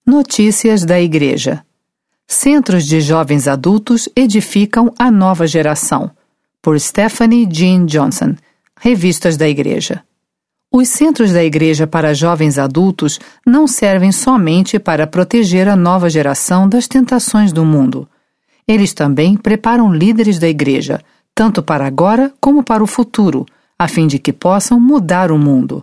Notícias da Igreja. Centros de jovens adultos edificam a nova geração. Por Stephanie Jean Johnson. Revistas da Igreja. Os centros da Igreja para jovens adultos não servem somente para proteger a nova geração das tentações do mundo. Eles também preparam líderes da Igreja, tanto para agora como para o futuro, a fim de que possam mudar o mundo.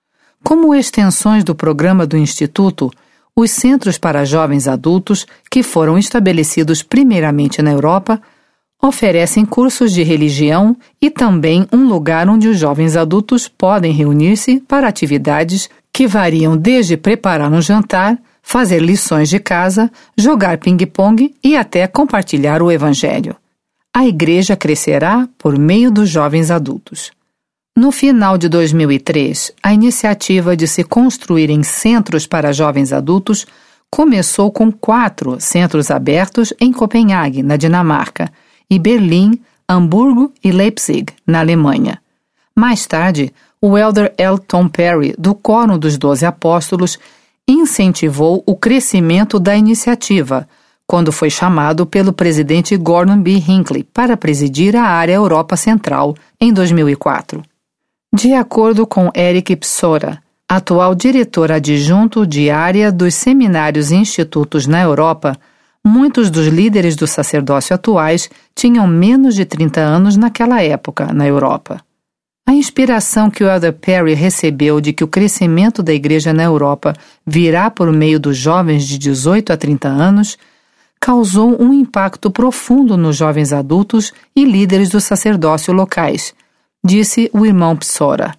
Como extensões do programa do Instituto, os centros para jovens adultos, que foram estabelecidos primeiramente na Europa, oferecem cursos de religião e também um lugar onde os jovens adultos podem reunir-se para atividades que variam desde preparar um jantar, fazer lições de casa, jogar ping-pong e até compartilhar o Evangelho. A Igreja crescerá por meio dos jovens adultos. No final de 2003, a iniciativa de se construírem centros para jovens adultos começou com 4 centros abertos em Copenhague, na Dinamarca, e Berlim, Hamburgo e Leipzig, na Alemanha. Mais tarde, o elder L. Tom Perry, do Quórum dos 12 Apóstolos, incentivou o crescimento da iniciativa, quando foi chamado pelo presidente Gordon B. Hinckley para presidir a área Europa Central, em 2004. De acordo com Eric Psora, atual diretor adjunto de área dos seminários e institutos na Europa, muitos dos líderes do sacerdócio atuais tinham menos de 30 anos naquela época, na Europa. A inspiração que o elder Perry recebeu de que o crescimento da igreja na Europa virá por meio dos jovens de 18 a 30 anos causou um impacto profundo nos jovens adultos e líderes do sacerdócio locais, disse o irmão Psora.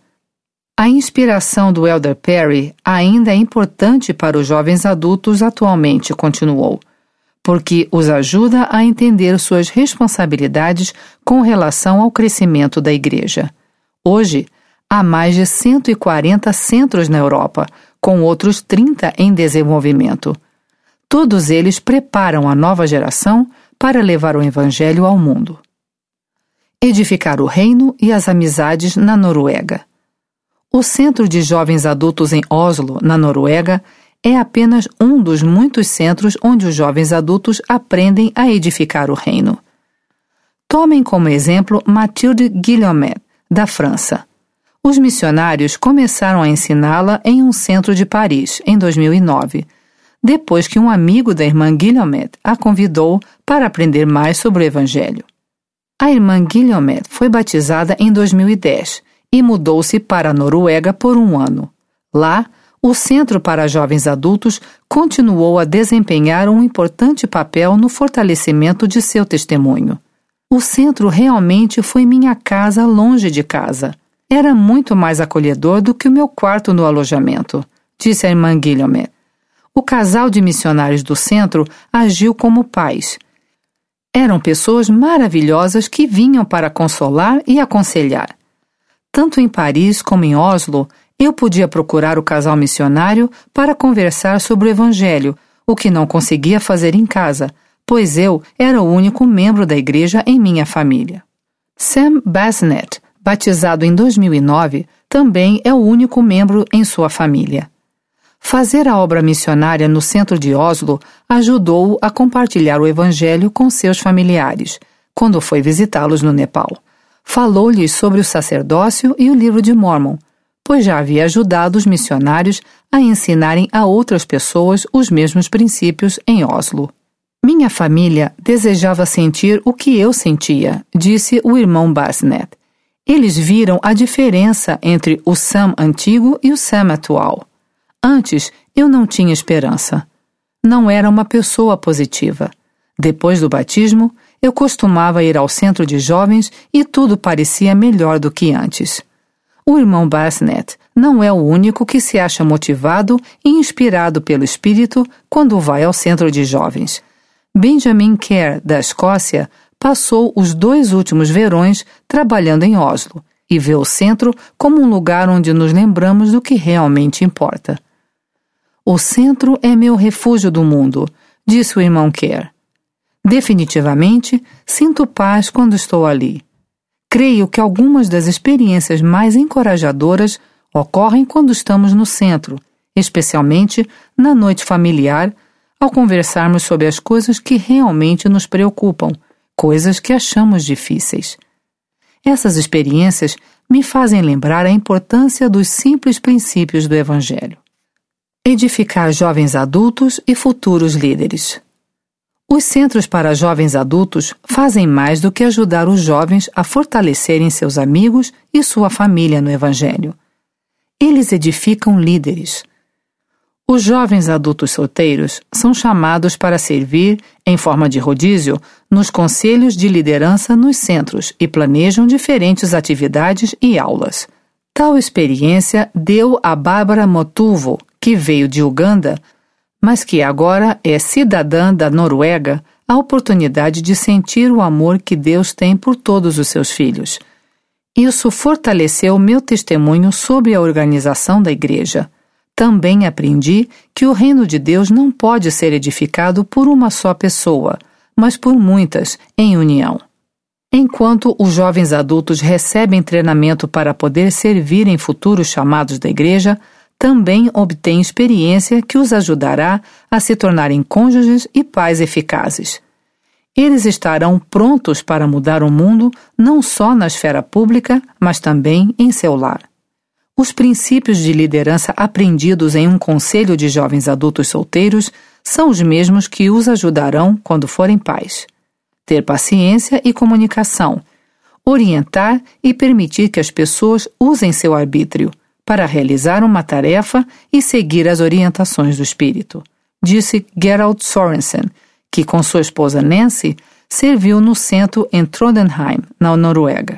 A inspiração do elder Perry ainda é importante para os jovens adultos atualmente, continuou, porque os ajuda a entender suas responsabilidades com relação ao crescimento da igreja. Hoje, há mais de 140 centros na Europa, com outros 30 em desenvolvimento. Todos eles preparam a nova geração para levar o Evangelho ao mundo. Edificar o reino e as amizades na Noruega. O Centro de Jovens Adultos em Oslo, na Noruega, é apenas um dos muitos centros onde os jovens adultos aprendem a edificar o reino. Tomem como exemplo Mathilde Guillaumet, da França. Os missionários começaram a ensiná-la em um centro de Paris, em 2009, depois que um amigo da irmã Guillaumet a convidou para aprender mais sobre o Evangelho. A irmã Guillaumet foi batizada em 2010 e mudou-se para a Noruega por um ano. Lá, o Centro para Jovens Adultos continuou a desempenhar um importante papel no fortalecimento de seu testemunho. O centro realmente foi minha casa longe de casa. Era muito mais acolhedor do que o meu quarto no alojamento, disse a irmã Guillaumet. O casal de missionários do centro agiu como pais. Eram pessoas maravilhosas que vinham para consolar e aconselhar. Tanto em Paris como em Oslo, eu podia procurar o casal missionário para conversar sobre o Evangelho, o que não conseguia fazer em casa, pois eu era o único membro da igreja em minha família. Sam Bassnett, batizado em 2009, também é o único membro em sua família. Fazer a obra missionária no centro de Oslo ajudou-o a compartilhar o Evangelho com seus familiares, quando foi visitá-los no Nepal. Falou-lhes sobre o sacerdócio e o livro de Mórmon, pois já havia ajudado os missionários a ensinarem a outras pessoas os mesmos princípios em Oslo. Minha família desejava sentir o que eu sentia, disse o irmão Bassnett. Eles viram a diferença entre o Sam antigo e o Sam atual. Antes, eu não tinha esperança. Não era uma pessoa positiva. Depois do batismo, eu costumava ir ao centro de jovens e tudo parecia melhor do que antes. O irmão Bassnett não é o único que se acha motivado e inspirado pelo Espírito quando vai ao centro de jovens. Benjamin Kerr, da Escócia, passou os 2 últimos verões trabalhando em Oslo e vê o centro como um lugar onde nos lembramos do que realmente importa. O centro é meu refúgio do mundo, disse o irmão Kerr. Definitivamente, sinto paz quando estou ali. Creio que algumas das experiências mais encorajadoras ocorrem quando estamos no centro, especialmente na noite familiar, ao conversarmos sobre as coisas que realmente nos preocupam, coisas que achamos difíceis. Essas experiências me fazem lembrar a importância dos simples princípios do Evangelho. Edificar jovens adultos e futuros líderes. Os centros para jovens adultos fazem mais do que ajudar os jovens a fortalecerem seus amigos e sua família no Evangelho. Eles edificam líderes. Os jovens adultos solteiros são chamados para servir, em forma de rodízio, nos conselhos de liderança nos centros e planejam diferentes atividades e aulas. Tal experiência deu a Bárbara Motuvo, que veio de Uganda, mas que agora é cidadã da Noruega, a oportunidade de sentir o amor que Deus tem por todos os seus filhos. Isso fortaleceu meu testemunho sobre a organização da igreja. Também aprendi que o reino de Deus não pode ser edificado por uma só pessoa, mas por muitas, em união. Enquanto os jovens adultos recebem treinamento para poder servir em futuros chamados da igreja, também obtêm experiência que os ajudará a se tornarem cônjuges e pais eficazes. Eles estarão prontos para mudar o mundo não só na esfera pública, mas também em seu lar. Os princípios de liderança aprendidos em um conselho de jovens adultos solteiros são os mesmos que os ajudarão quando forem pais. Ter paciência e comunicação, orientar e permitir que as pessoas usem seu arbítrio para realizar uma tarefa e seguir as orientações do Espírito, disse Gerald Sorensen, que com sua esposa Nancy serviu no centro em Trondheim, na Noruega.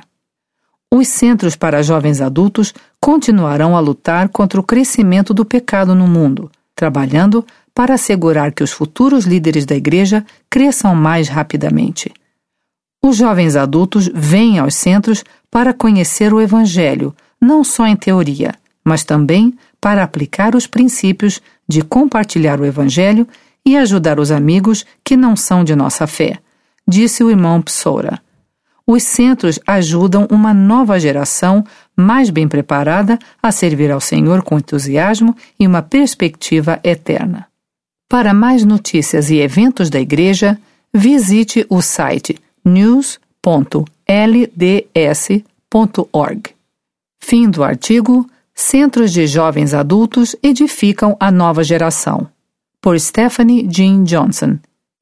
Os centros para jovens adultos continuarão a lutar contra o crescimento do pecado no mundo, trabalhando para assegurar que os futuros líderes da igreja cresçam mais rapidamente. Os jovens adultos vêm aos centros para conhecer o Evangelho, não só em teoria, mas também para aplicar os princípios de compartilhar o Evangelho e ajudar os amigos que não são de nossa fé, disse o irmão Psoura. Os centros ajudam uma nova geração mais bem preparada a servir ao Senhor com entusiasmo e uma perspectiva eterna. Para mais notícias e eventos da igreja, visite o site news.lds.org. Fim do artigo Centros de Jovens Adultos Edificam a Nova Geração, por Stephanie Jean Johnson.